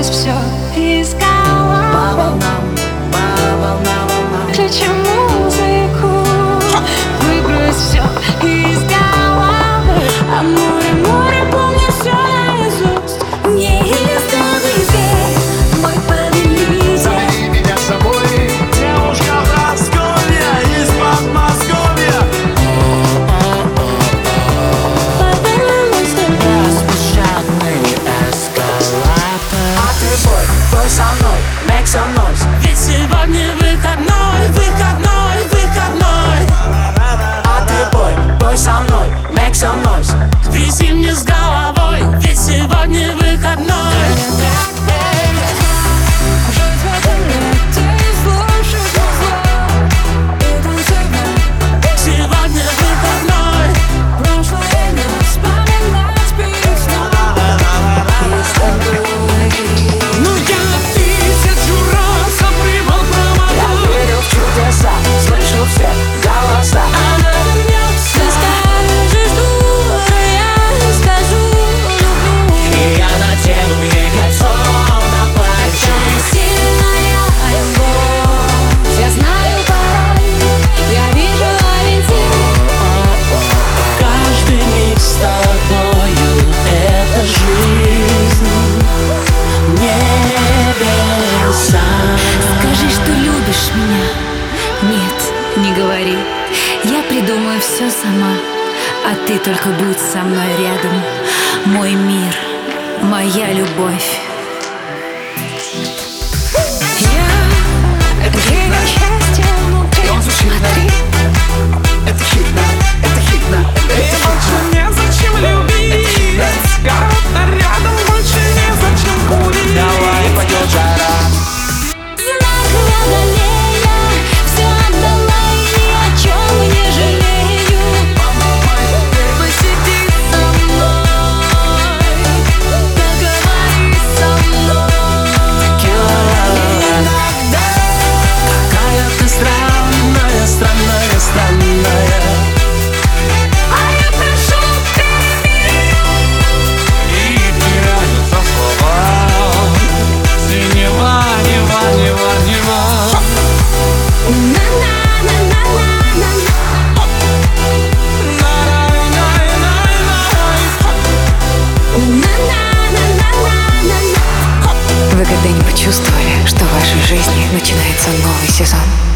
выбрось все из головы. По волнам, Включи музыку, выбрось все из головы. А море, море, помню все наизусть. Не издавай дверь, мой повелитель. забери меня с собой, девушка Прасковья из Подмосковья. Поверни мой столб. Беспощадный эскалатор. А ты бой со мной, make some noise. Ведь сегодня выходной, выходной, выходной. А ты бой со мной, make some noise. Вези мне с головой, ведь сегодня выходной. Жить в этом лете и слушать музло и танцевать. Сегодня выходной. Прошлое не вспоминать перед сном. И с тобой. Ну я 1000 раз обрывал Я провода. верю в чудеса, слышу все голоса. Она вернется. Ты скажешь, дура, я скажу, люблю. И я надену ей кольцо на плечи. Сильная любовь, я знаю порой, я вижу ориентир. Каждый миг с тобою — это жизнь. Небеса. Скажи, что любишь меня. Нет, не говори. Я придумаю все сама, а ты только будь со мной рядом. Мой мир, моя любовь. Я — это гений счастья внутри. Смотри, Это хитно, это хитно, это И больше незачем любить. Кого-то рядом больше незачем курить. давай пойдет жара. знак водолея, все отдала и ни о чем не жалею. Посиди со мной, поговори со мной. Иногда Какая ты странная, странная, странная. а я прошу, перемирия. И теряются слова. Синева, нева, нева, нева. На-на-на-на-на-на. На-на-на-на-на-на. Вы когда-нибудь чувствовали, что в вашей жизни начинается новый сезон?